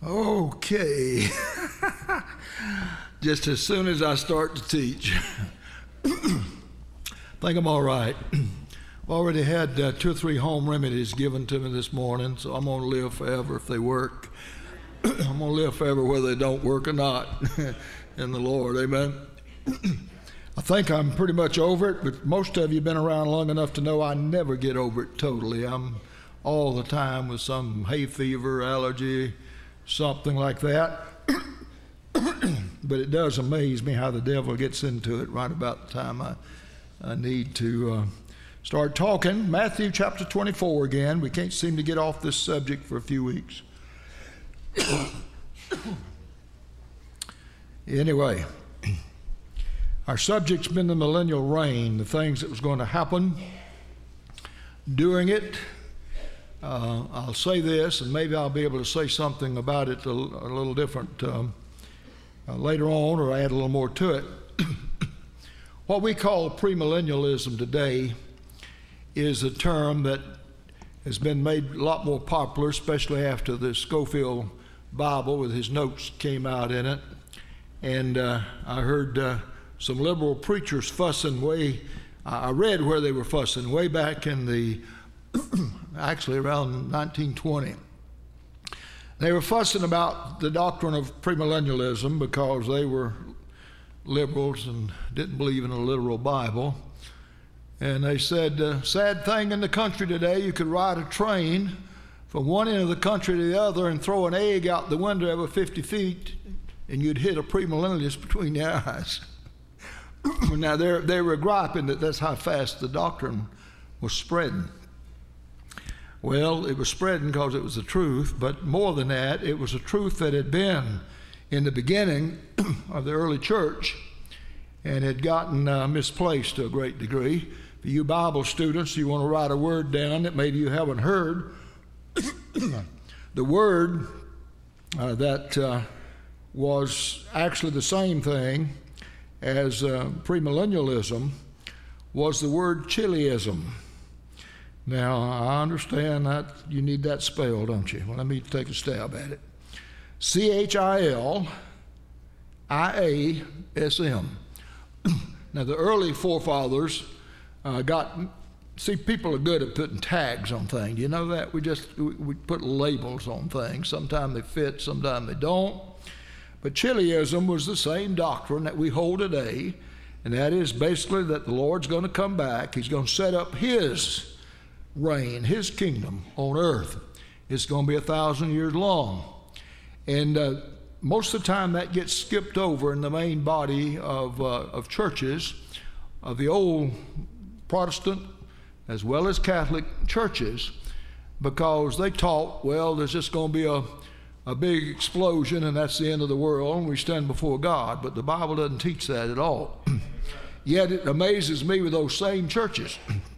Okay. Just as soon as I start to teach. I think I'm all right. I've already had 2 or 3 home remedies given to me this morning, so I'm going to live forever if they work. I'm going to live forever whether they don't work or not in the Lord. Amen. I think I'm pretty much over it, but most of you have been around long enough to know I never get over it totally. I'm all the time with some hay fever, allergy, something like that. But it does amaze me how the devil gets into it right about the time I need to start talking. Matthew chapter 24 again. We can't seem to get off this subject for a few weeks. Anyway, our subject's been the millennial reign, the things that was going to happen during it. I'll say this, and maybe I'll be able to say something about it a little different later on, or add a little more to it. What we call premillennialism today is a term that has been made a lot more popular, especially after the Scofield Bible with his notes came out in it. And I heard some liberal preachers fussing I read where they were fussing way back in the, actually around 1920. They were fussing about the doctrine of premillennialism because they were liberals and didn't believe in a literal Bible. And they said, sad thing in the country today, you could ride a train from one end of the country to the other and throw an egg out the window over 50 feet and you'd hit a premillennialist between the eyes. Now, they were griping that that's how fast the doctrine was spreading. Well, it was spreading because it was the truth, but more than that, it was a truth that had been in the beginning of the early church and had gotten misplaced to a great degree. For you Bible students, you want to write a word down that maybe you haven't heard. The word that was actually the same thing as premillennialism was the word chiliism. Now, I understand that you need that spelled, don't you? Well, let me take a stab at it. Chiliasm. Now, the early forefathers people are good at putting tags on things. You know that? We put labels on things. Sometimes they fit, sometimes they don't. But chiliism was the same doctrine that we hold today, and that is basically that the Lord's going to come back. He's going to set up His reign, His kingdom on earth. It's going to be 1,000 years long. And most of the time that gets skipped over in the main body of churches, of the old Protestant as well as Catholic churches, because they taught, well, there's just going to be a big explosion and that's the end of the world and we stand before God. But the Bible doesn't teach that at all. Yet it amazes me with those same churches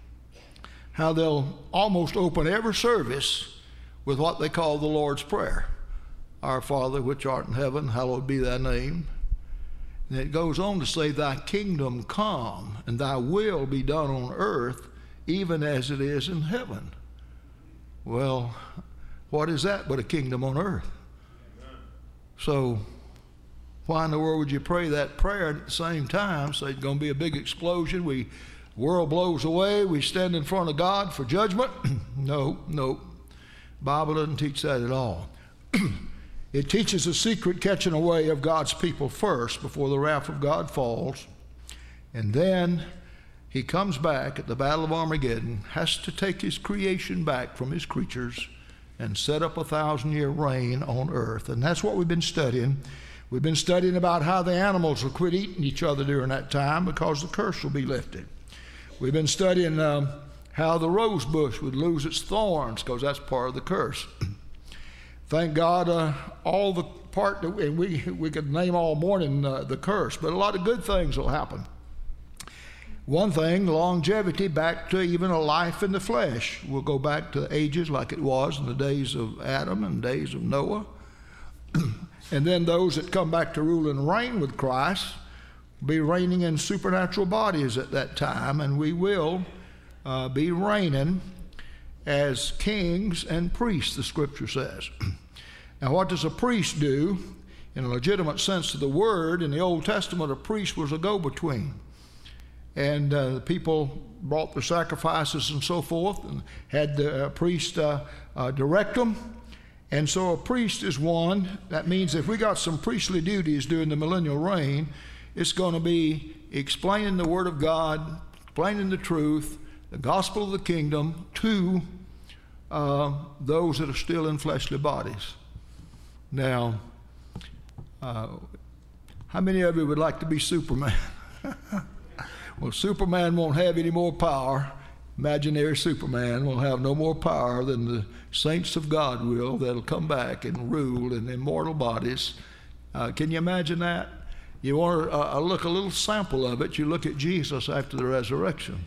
how they'll almost open every service with what they call the Lord's Prayer. Our Father, which art in heaven, hallowed be thy name. And it goes on to say, thy kingdom come and thy will be done on earth, even as it is in heaven. Well, what is that but a kingdom on earth? Amen. So why in the world would you pray that prayer at the same time? Say it's going to be a big explosion. The world blows away. We stand in front of God for judgment. No. Bible doesn't teach that at all. It teaches the secret catching away of God's people first before the wrath of God falls. And then He comes back at the Battle of Armageddon, has to take His creation back from His creatures and set up 1,000-year reign on earth. And that's what we've been studying. We've been studying about how the animals will quit eating each other during that time because the curse will be lifted. We've been studying how the rose bush would lose its thorns because that's part of the curse. Thank God, all the part that we could name all morning the curse, but a lot of good things will happen. One thing, longevity back to even a life in the flesh. We'll go back to ages like it was in the days of Adam and days of Noah. And then those that come back to rule and reign with Christ be reigning in supernatural bodies at that time, and we will be reigning as kings and priests, the Scripture says. Now, what does a priest do? In a legitimate sense of the word, in the Old Testament, a priest was a go-between. And the people brought their sacrifices and so forth and had the priest direct them. And so a priest is one. That means if we got some priestly duties during the millennial reign, it's going to be explaining the Word of God, explaining the truth, the gospel of the kingdom to those that are still in fleshly bodies. Now, how many of you would like to be Superman? Well, Superman won't have any more power. Imaginary Superman will have no more power than the saints of God will, that'll come back and rule in immortal bodies. Can you imagine that? You want to look a little sample of it, you look at Jesus after the resurrection.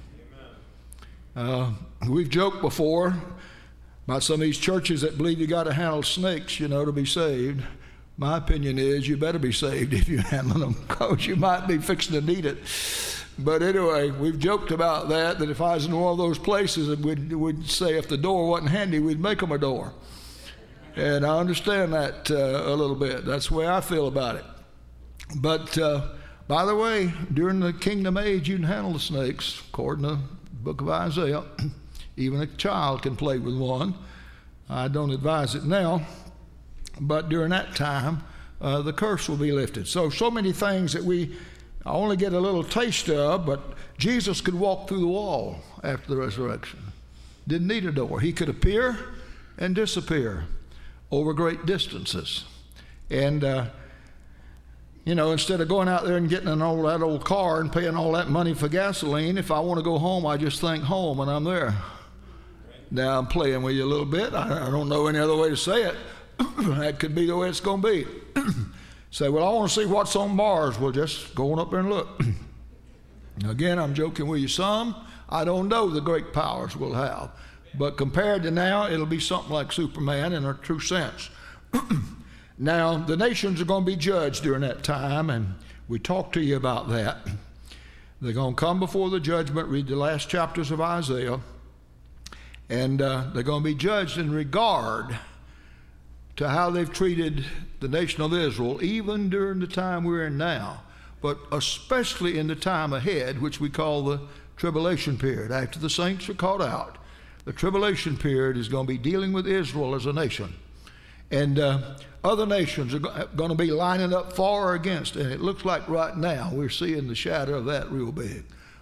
We've joked before about some of these churches that believe you got to handle snakes, to be saved. My opinion is you better be saved if you're handling them, because you might be fixing to need it. But anyway, we've joked about that if I was in one of those places, we'd say if the door wasn't handy, we'd make them a door. And I understand that a little bit. That's the way I feel about it. But by the way, during the kingdom age, you can handle the snakes, according to the book of Isaiah. Even a child can play with one. I don't advise it now. But during that time, the curse will be lifted. So many things that we only get a little taste of, but Jesus could walk through the wall after the resurrection. Didn't need a door. He could appear and disappear over great distances. And, instead of going out there and getting that old car and paying all that money for gasoline, if I want to go home, I just think home and I'm there. Now, I'm playing with you a little bit. I don't know any other way to say it. That could be the way it's going to be. Say, well, I want to see what's on Mars. Well, just go on up there and look. Again, I'm joking with you some. I don't know the great powers we'll have. But compared to now, it'll be something like Superman in a true sense. Now, the nations are going to be judged during that time, and we talked to you about that. They're going to come before the judgment, read the last chapters of Isaiah, and they're going to be judged in regard to how they've treated the nation of Israel, even during the time we're in now, but especially in the time ahead, which we call the tribulation period. After the saints are caught out, the tribulation period is going to be dealing with Israel as a nation. And other nations are going to be lining up for or against, and it looks like right now we're seeing the shadow of that real big.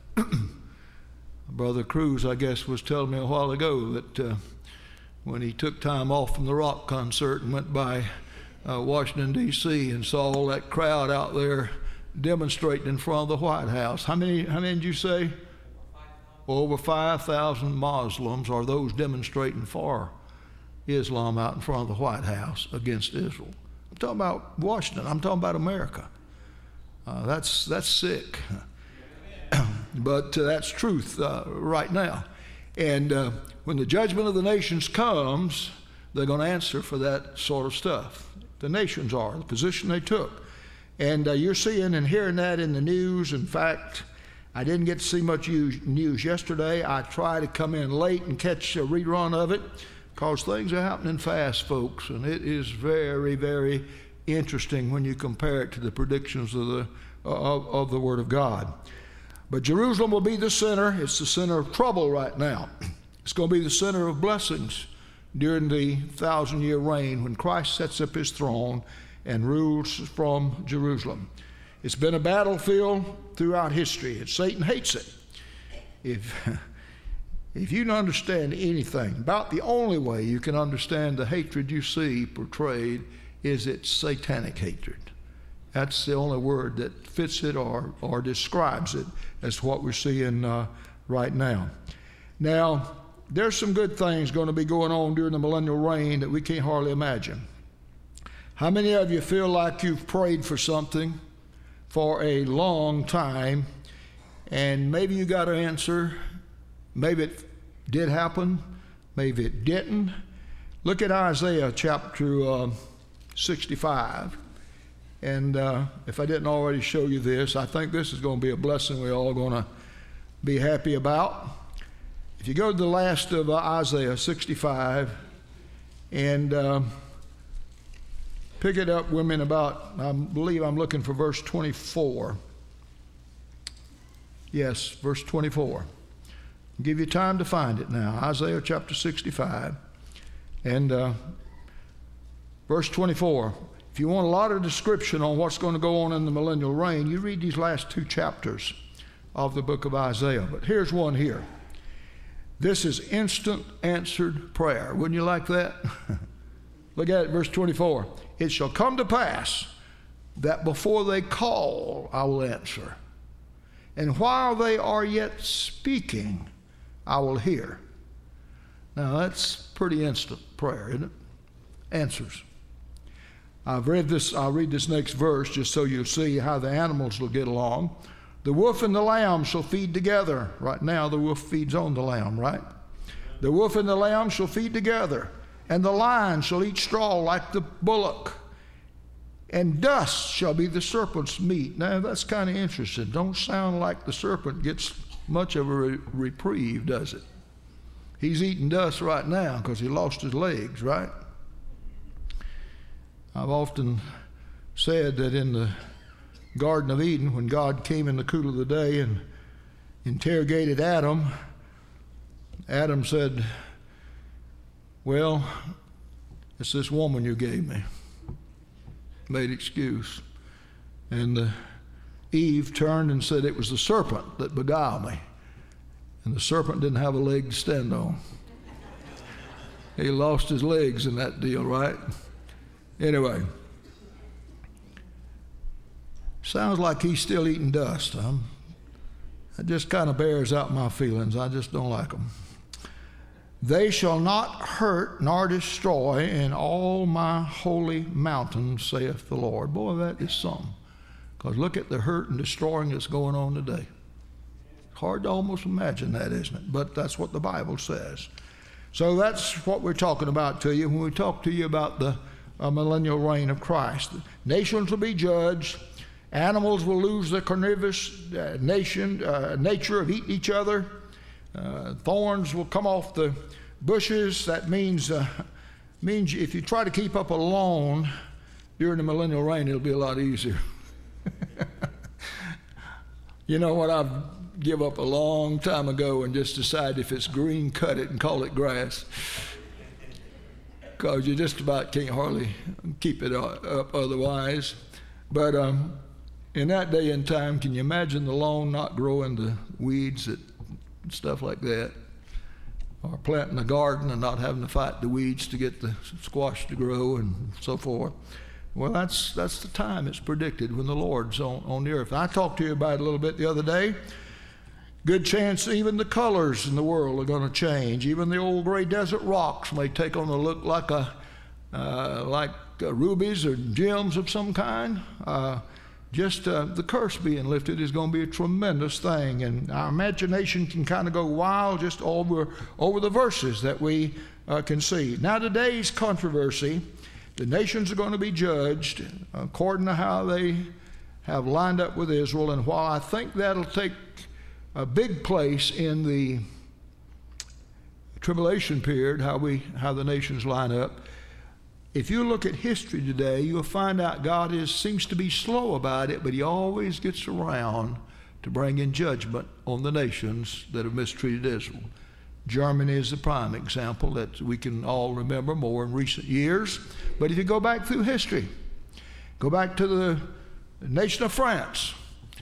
Brother Cruz, I guess, was telling me a while ago that when he took time off from the rock concert and went by Washington, D.C. and saw all that crowd out there demonstrating in front of the White House. How many did you say? Over 5,000 Muslims are those demonstrating for Islam out in front of the White House against Israel. I'm talking about Washington. I'm talking about America. That's sick. But that's truth right now. And when the judgment of the nations comes, they're going to answer for that sort of stuff. The nations are, the position they took. And you're seeing and hearing that in the news. In fact, I didn't get to see much news yesterday. I tried to come in late and catch a rerun of it because things are happening fast, folks. And it is very, very interesting when you compare it to the predictions of the Word of God. But Jerusalem will be the center. It's the center of trouble right now. It's going to be the center of blessings during the 1,000-year reign when Christ sets up his throne and rules from Jerusalem. It's been a battlefield throughout history, and Satan hates it. If you don't understand anything, about the only way you can understand the hatred you see portrayed is it's satanic hatred. That's the only word that fits it or describes it as what we're seeing right now. Now, there's some good things going to be going on during the millennial reign that we can't hardly imagine. How many of you feel like you've prayed for something for a long time, and maybe you got an answer, maybe it did happen, maybe it didn't? Look at Isaiah chapter 65. And if I didn't already show you this, I think this is going to be a blessing we're all going to be happy about. If you go to the last of Isaiah 65, and Pick it up, women, about, I believe I'm looking for verse 24. Yes, verse 24. I'll give you time to find it now. Isaiah chapter 65 and verse 24. If you want a lot of description on what's going to go on in the millennial reign, you read these last 2 chapters of the book of Isaiah. But here's one here. This is instant answered prayer. Wouldn't you like that? Look at it, verse 24. It shall come to pass that before they call, I will answer. And while they are yet speaking, I will hear. Now that's pretty instant prayer, isn't it? Answers. I'll read this next verse just so you'll see how the animals will get along. The wolf and the lamb shall feed together. Right now the wolf feeds on the lamb, right? The wolf and the lamb shall feed together, and the lion shall eat straw like the bullock, and dust shall be the serpent's meat. Now that's kind of interesting. Don't sound like the serpent gets much of a reprieve, does it? He's eating dust right now because he lost his legs, right? I've often said that in the Garden of Eden, when God came in the cool of the day and interrogated Adam, Adam said, well, it's this woman you gave me. Made excuse. And Eve turned and said it was the serpent that beguiled me. And the serpent didn't have a leg to stand on. He lost his legs in that deal, right? Anyway, sounds like he's still eating dust. It just kind of bears out my feelings. I just don't like them. They shall not hurt nor destroy in all my holy mountain, saith the Lord. Boy, that is something. Because look at the hurt and destroying that's going on today. Hard to almost imagine that, isn't it? But that's what the Bible says. So that's what we're talking about to you when we talk to you about the millennial reign of Christ. Nations will be judged. Animals will lose their carnivorous nature of eating each other. Thorns will come off the bushes. That means if you try to keep up a lawn during the millennial reign, it'll be a lot easier. You know what? I've give up a long time ago and just decide if it's green, cut it and call it grass. Because you just about can't hardly keep it up otherwise. But in that day and time, can you imagine the lawn not growing the weeds and stuff like that? Or planting a garden and not having to fight the weeds to get the squash to grow and so forth. Well, that's the time it's predicted when the Lord's on the earth. I talked to you about it a little bit the other day. Good chance even the colors in the world are going to change. Even the old gray desert rocks may take on a look like rubies or gems of some kind. The curse being lifted is going to be a tremendous thing, and our imagination can kind of go wild just over the verses that we can see. Now, today's controversy, the nations are going to be judged according to how they have lined up with Israel, and while I think that'll take a big place in the tribulation period, how the nations line up. If you look at history today, you'll find out God seems to be slow about it, but he always gets around to bring in judgment on the nations that have mistreated Israel. Germany is the prime example that we can all remember more in recent years. But if you go back through history, go back to the nation of France.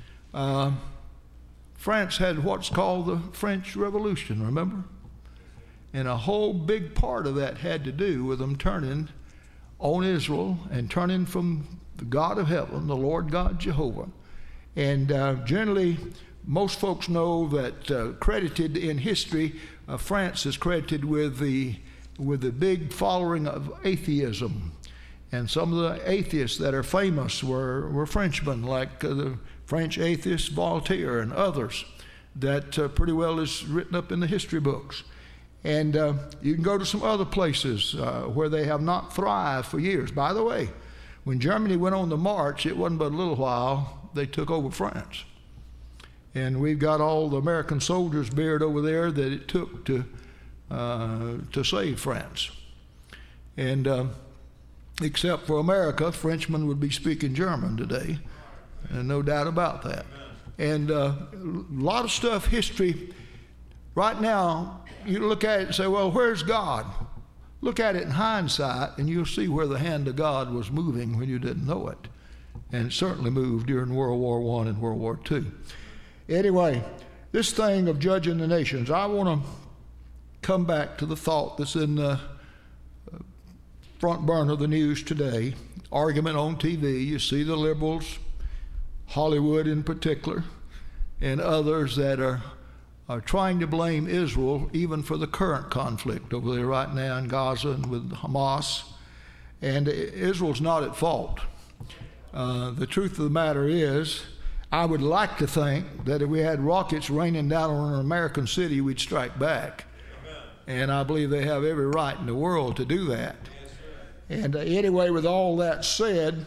France had what's called the French Revolution, remember? And a whole big part of that had to do with them turning on Israel and turning from the God of heaven, the Lord God Jehovah. And generally, most folks know that credited in history, France is credited with the big following of atheism. And some of the atheists that are famous were Frenchmen, like the French atheist Voltaire and others that pretty well is written up in the history books. And you can go to some other places where they have not thrived for years. By the way, when Germany went on the march, it wasn't but a little while they took over France. And we've got all the American soldiers buried over there that it took to save France. And Except for America, Frenchmen would be speaking German today, and no doubt about that. And a lot of stuff, history, right now, you look at it and say, well, where's God? Look at it in hindsight, and you'll see where the hand of God was moving when you didn't know it. And it certainly moved during World War I and World War II. Anyway, this thing of judging the nations, I want to come back to the thought that's in the front burner of the news today. Argument on TV. You see the liberals, Hollywood in particular, and others that are trying to blame Israel even for the current conflict over there right now in Gaza and with Hamas. And Israel's not at fault. The truth of the matter is, I would like to think that if we had rockets raining down on an American city, we'd strike back. And I believe they have every right in the world to do that. And anyway, with all that said,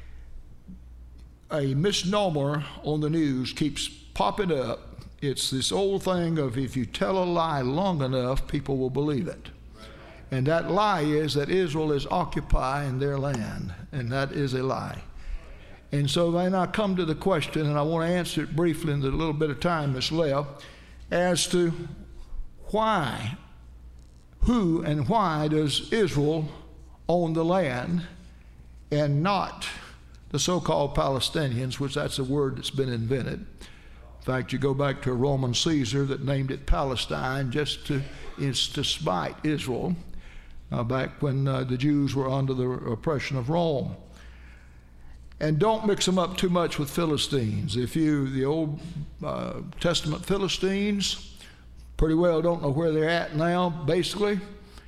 a misnomer on the news keeps popping up. It's this old thing of if you tell a lie long enough, people will believe it. And that lie is that Israel is occupying their land, and that is a lie. And so then I come to the question, and I want to answer it briefly in the little bit of time that's left, as to why, who and why does Israel own the land and not the so-called Palestinians, which that's a word that's been invented. In fact, you go back to a Roman Caesar that named it Palestine just to spite Israel back when the Jews were under the oppression of Rome. And don't mix them up too much with Philistines. If you, the Old Testament Philistines, pretty well don't know where they're at now, basically.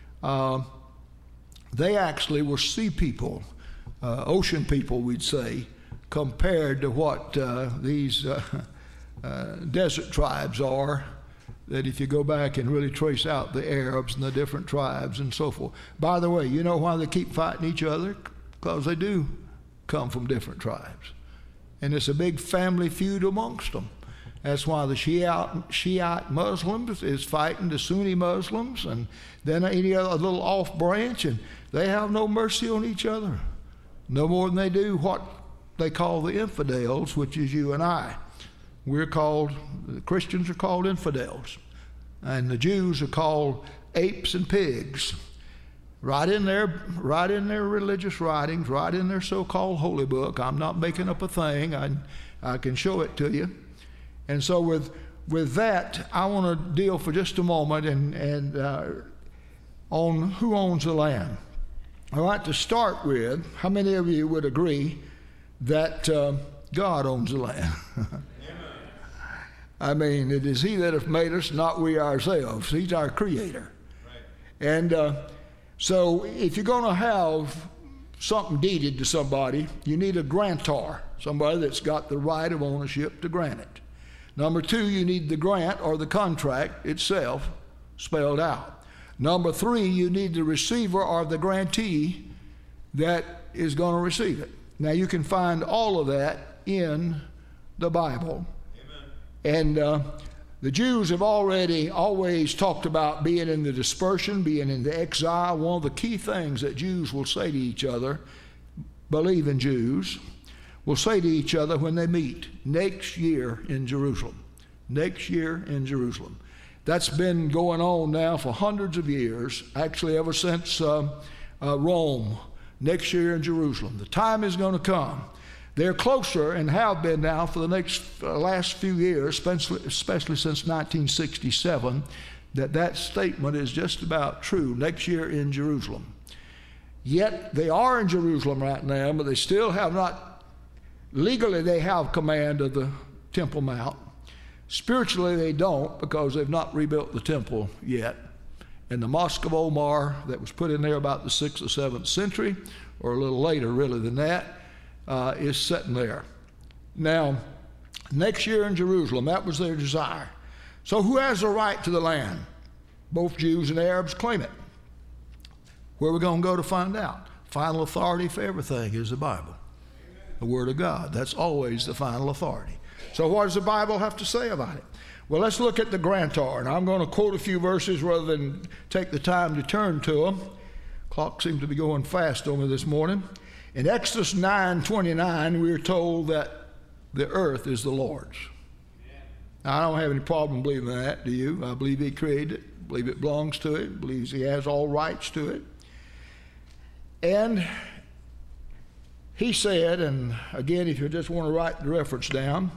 They actually were sea people, ocean people, we'd say, compared to what these desert tribes are, that if you go back and really trace out the Arabs and the different tribes and so forth. By the way, you know why they keep fighting each other? Because they do come from different tribes. And it's a big family feud amongst them. That's why the Shiite Muslims is fighting the Sunni Muslims, and then any other little off branch, and they have no mercy on each other. No more than they do what they call the infidels, which is you and I. The Christians are called infidels, and the Jews are called apes and pigs. Right in their religious writings, right in their so-called holy book. I'm not making up a thing. I can show it to you. And so with that, I want to deal for just a moment and on who owns the land. I'd like to start with, how many of you would agree that God owns the land? I mean, it is He that hath made us, not we ourselves. He's our creator. Right. And so if you're going to have something deeded to somebody, you need a grantor, somebody that's got the right of ownership to grant it. Number two, you need the grant or the contract itself spelled out. Number three, you need the receiver or the grantee that is going to receive it. Now, you can find all of that in the Bible. Amen. And the Jews have always talked about being in the dispersion, being in the exile. One of the key things that Jews will say to each other, believing Jews, will say to each other when they meet, next year in Jerusalem. Next year in Jerusalem. That's been going on now for hundreds of years, actually ever since Rome. Next year in Jerusalem. The time is going to come. They're closer and have been now for the last few years, especially since 1967, that statement is just about true. Next year in Jerusalem. Yet they are in Jerusalem right now, but they still have not, legally they have command of the Temple Mount. Spiritually they don't, because they've not rebuilt the temple yet. And the Mosque of Omar that was put in there about the 6th or 7th century, or a little later really than that, is sitting there. Now, next year in Jerusalem, that was their desire. So who has the right to the land? Both Jews and Arabs claim it. Where are we going to go to find out? Final authority for everything is the Bible, the Word of God. That's always the final authority. So what does the Bible have to say about it? Well, let's look at the grantor, and I'm going to quote a few verses rather than take the time to turn to them. Clock seems to be going fast on me this morning. In Exodus 9:29, we are told that the earth is the Lord's. Now, I don't have any problem believing that, do you? I believe he created it, I believe it belongs to him, believes he has all rights to it. And he said, and again, if you just want to write the reference down,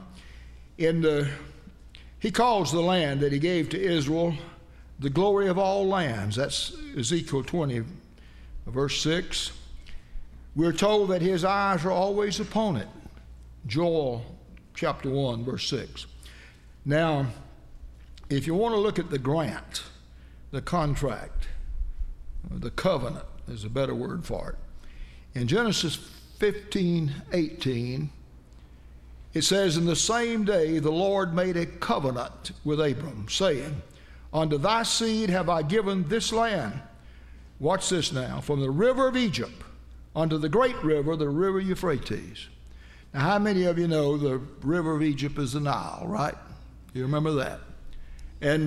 he calls the land that he gave to Israel the glory of all lands. That's Ezekiel 20, verse 6. We're told that his eyes are always upon it. Joel chapter 1, verse 6. Now, if you want to look at the grant, the contract, the covenant is a better word for it. In Genesis 15:18, it says, "In the same day the Lord made a covenant with Abram, saying, Unto thy seed have I given this land." Watch this now. "From the river of Egypt unto the great river, the river Euphrates." Now, how many of you know the river of Egypt is the Nile, right? You remember that? And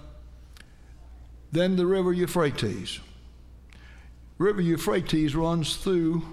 then the river Euphrates. River Euphrates runs through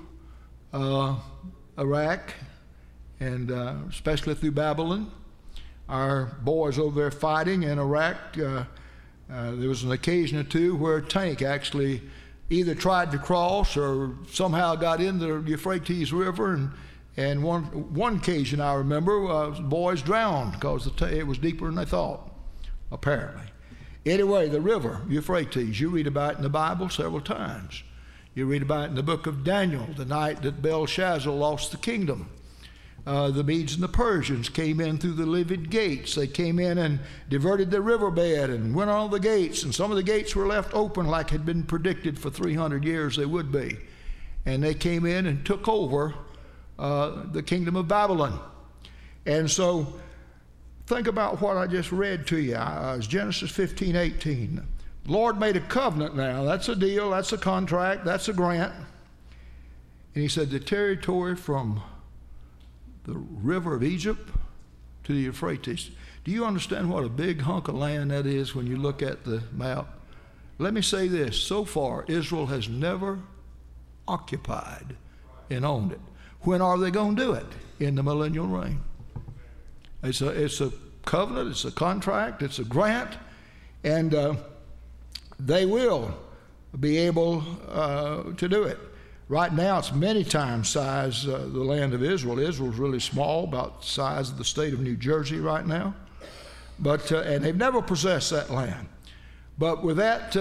Iraq and especially through Babylon. Our boys over there fighting in Iraq, there was an occasion or two where a tank actually either tried to cross or somehow got in the Euphrates River, and one occasion I remember, boys drowned because it was deeper than they thought, apparently. Anyway, the river Euphrates, you read about it in the Bible several times. You read about it in the book of Daniel, the night that Belshazzar lost the kingdom. The Medes and the Persians came in through the livid gates. They came in and diverted the riverbed and went on the gates, and some of the gates were left open like had been predicted for 300 years they would be. And they came in and took over the kingdom of Babylon. And so think about what I just read to you. It's Genesis 15:18. The Lord made a covenant now. That's a deal, that's a contract, that's a grant. And he said the territory from the river of Egypt to the Euphrates. Do you understand what a big hunk of land that is when you look at the map? Let me say this. So far, Israel has never occupied and owned it. When are they going to do it? In the millennial reign. It's a covenant, it's a contract, it's a grant, and they will be able to do it. Right now, it's many times size the land of Israel. Israel's really small, about the size of the state of New Jersey right now. But and they've never possessed that land. But with that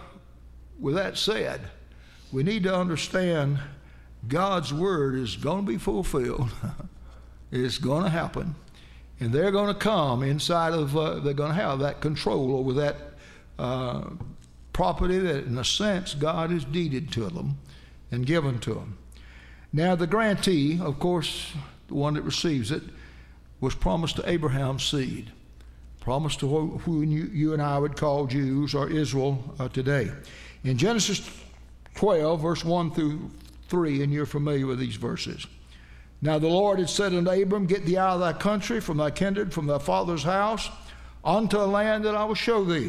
said, we need to understand God's word is going to be fulfilled. It's going to happen, and they're going to come inside of. They're going to have that control over that property that, in a sense, God has deeded to them and given to them. Now, the grantee, of course, the one that receives it, was promised to Abraham's seed, promised to who you and I would call Jews or Israel today. In Genesis 12, verse 1 through 3, and you're familiar with these verses. "Now the Lord had said unto Abram, Get thee out of thy country, from thy kindred, from thy father's house, unto a land that I will show thee."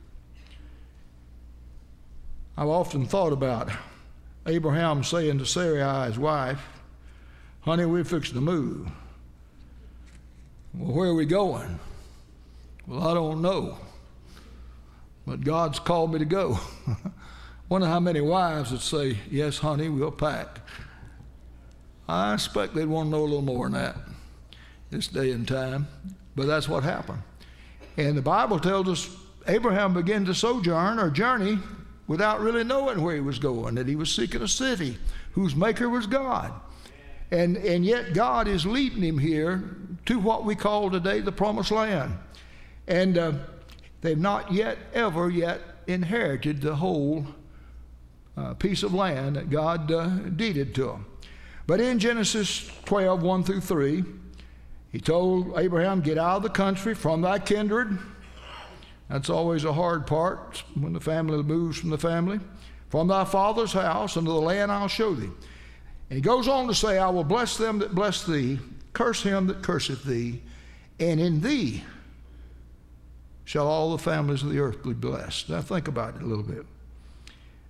I've often thought about Abraham saying to Sarai, his wife, "Honey, we're fixing to move." "Well, where are we going?" "Well, I don't know, but God's called me to go." Wonder how many wives would say, "Yes, honey, we'll pack." I expect they'd want to know a little more than that this day and time, but that's what happened. And the Bible tells us Abraham began to sojourn or journey without really knowing where he was going, that he was seeking a city whose maker was God. And yet God is leading him here to what we call today the Promised Land. And they've not yet inherited the whole piece of land that God deeded to them. But in Genesis 12, 1 through 3, he told Abraham, "Get out of the country, from thy kindred." That's always a hard part when the family moves from the family. "From thy father's house unto the land I'll show thee." And he goes on to say, "I will bless them that bless thee, curse him that curseth thee, and in thee shall all the families of the earth be blessed." Now think about it a little bit.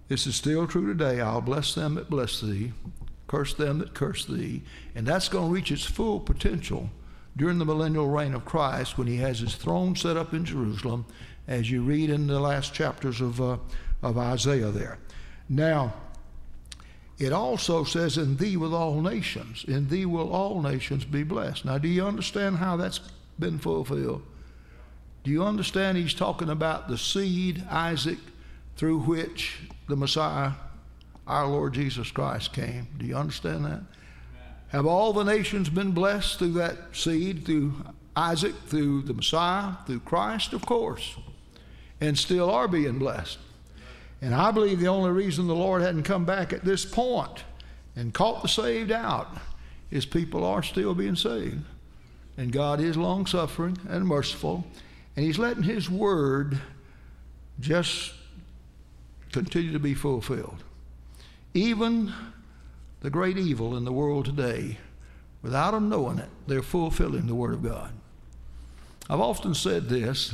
This is still true today. I'll bless them that bless thee, curse them that curse thee. And that's going to reach its full potential during the millennial reign of Christ, when he has his throne set up in Jerusalem, as you read in the last chapters of Isaiah there. Now, it also says, in thee will all nations, in thee will all nations be blessed. Now, do you understand how that's been fulfilled? Do you understand he's talking about the seed, Isaac, through which the Messiah, our Lord Jesus Christ, came? Do you understand that? Have all the nations been blessed through that seed, through Isaac, through the Messiah, through Christ? Of course. And still are being blessed. And I believe the only reason the Lord hadn't come back at this point and caught the saved out is people are still being saved. And God is long-suffering and merciful, and he's letting his word just continue to be fulfilled. Even the great evil in the world today, without them knowing it, they're fulfilling the word of God. I've often said this,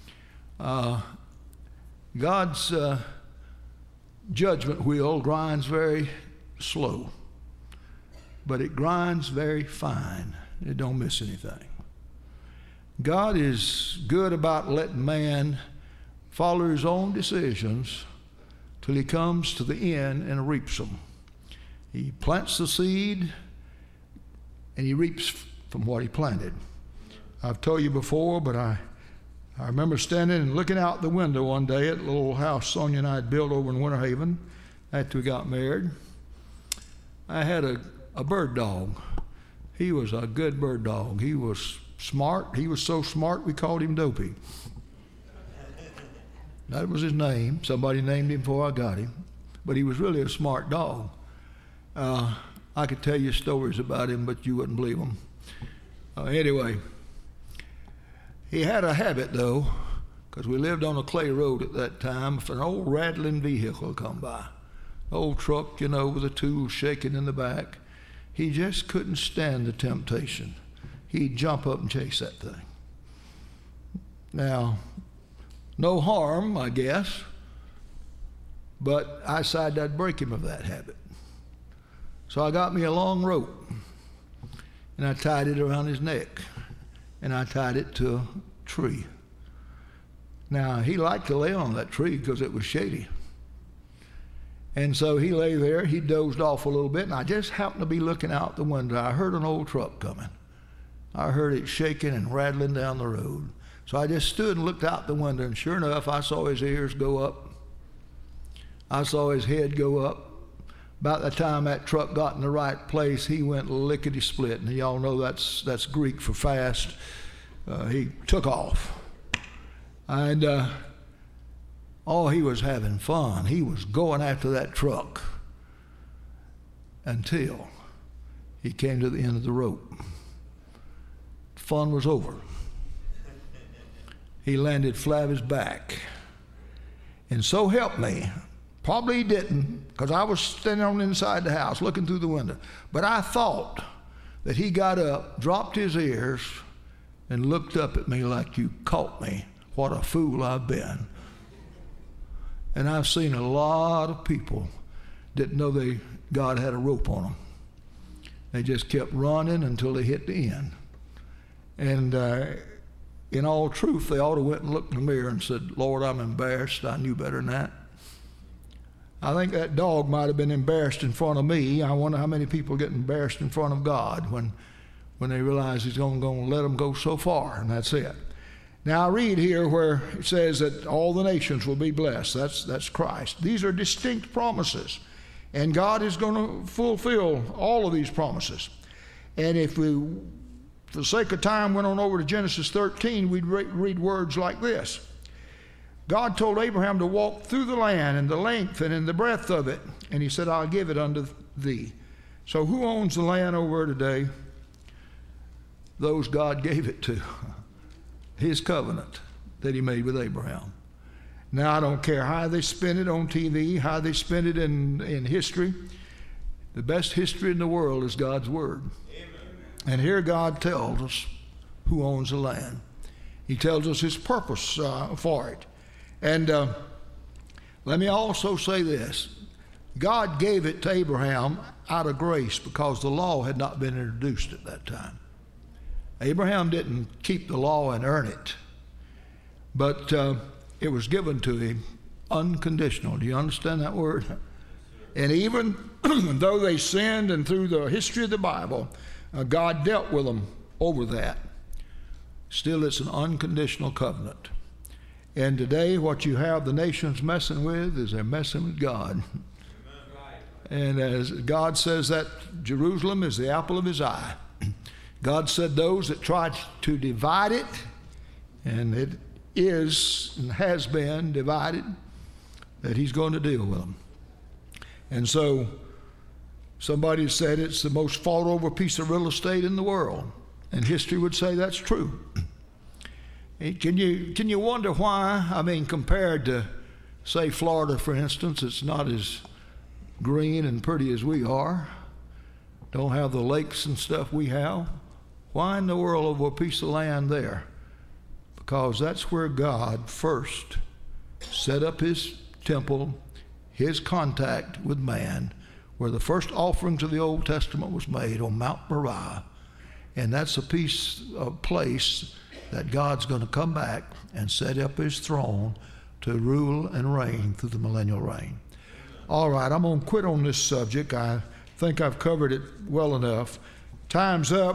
God's judgment wheel grinds very slow, but it grinds very fine. It don't miss anything. God is good about letting man follow his own decisions till he comes to the end and reaps them. He plants the seed and he reaps from what he planted. I've told you before, but I remember standing and looking out the window one day at the little house Sonia and I had built over in Winter Haven after we got married. I had a bird dog. He was a good bird dog. He was smart. He was so smart we called him Dopey. That was his name. Somebody named him before I got him. But he was really a smart dog. I could tell you stories about him, but you wouldn't believe them. Anyway, he had a habit, though, because we lived on a clay road at that time. If an old rattling vehicle come by, old truck, with the tools shaking in the back, he just couldn't stand the temptation. He'd jump up and chase that thing. Now, no harm, I guess, but I decided I'd break him of that habit. So I got me a long rope, and I tied it around his neck, and I tied it to a tree. Now, he liked to lay on that tree because it was shady. And so he lay there, he dozed off a little bit, and I just happened to be looking out the window. I heard an old truck coming. I heard it shaking and rattling down the road. So I just stood and looked out the window, and sure enough, I saw his ears go up. I saw his head go up. About the time that truck got in the right place, he went lickety-split. And y'all know that's Greek for fast. He took off. And he was having fun. He was going after that truck until he came to the end of the rope. Fun was over. He landed flat on his back. And so help me, probably he didn't, because I was standing on the inside the house looking through the window. But I thought that he got up, dropped his ears, and looked up at me like, you caught me. What a fool I've been. And I've seen a lot of people didn't know God had a rope on them. They just kept running until they hit the end. And in all truth, they ought to went and looked in the mirror and said, Lord, I'm embarrassed. I knew better than that. I think that dog might have been embarrassed in front of me. I wonder how many people get embarrassed in front of God when they realize he's going to let them go so far, and that's it. Now I read here where it says that all the nations will be blessed. That's Christ. These are distinct promises, and God is going to fulfill all of these promises. And if we, for the sake of time, went on over to Genesis 13, we'd read words like this. God told Abraham to walk through the land in the length and in the breadth of it, and he said, I'll give it unto thee. So who owns the land over today? Those God gave it to. His covenant that he made with Abraham. Now, I don't care how they spin it on TV, how they spin it in history. The best history in the world is God's Word. Amen. And here God tells us who owns the land. He tells us his purpose for it. And Let me also say this. God gave it to Abraham out of grace because the law had not been introduced at that time. Abraham didn't keep the law and earn it, but it was given to him unconditional. Do you understand that word? And even though they sinned, and through the history of the Bible, God dealt with them over that, still it's an unconditional covenant. And today what you have the nations messing with is they're messing with God. And as God says that Jerusalem is the apple of his eye. God said those that try to divide it, and it is and has been divided, that he's going to deal with them. And so somebody said it's the most fought over piece of real estate in the world, and history would say that's true. Can you wonder why? I mean, compared to, say, Florida, for instance, it's not as green and pretty as we are. Don't have the lakes and stuff we have. Why in the world over a piece of land there? Because that's where God first set up his temple, his contact with man, where the first offerings of the Old Testament was made on Mount Moriah. And that's a place that God's going to come back and set up his throne to rule and reign through the millennial reign. All right, I'm going to quit on this subject. I think I've covered it well enough. Time's up.